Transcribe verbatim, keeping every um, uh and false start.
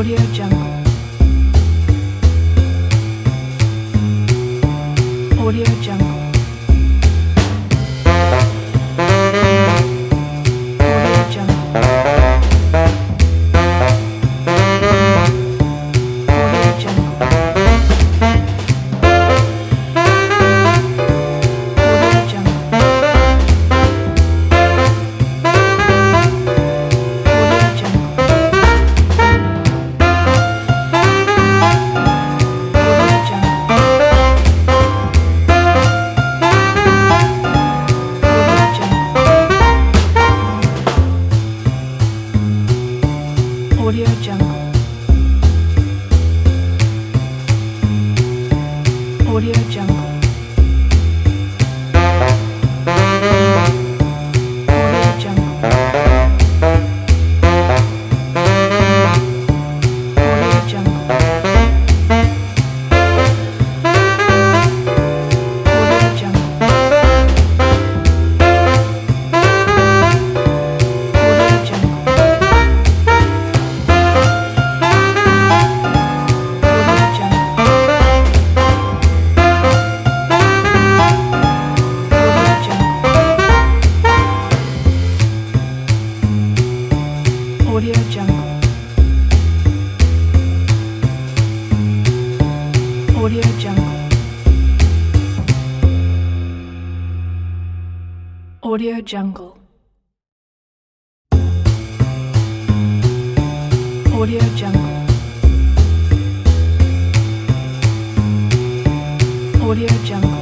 Audio Jungle. Audio Jungle. Audio Jungle. Audio Jungle. Audio Jungle. Audio Jungle. Audio Jungle. Audio Jungle. Audio Jungle. Audio Jungle. Audio Jungle. Audio Jungle. Audio Jungle. Audio Jungle. Audio Jungle. Audio Jungle.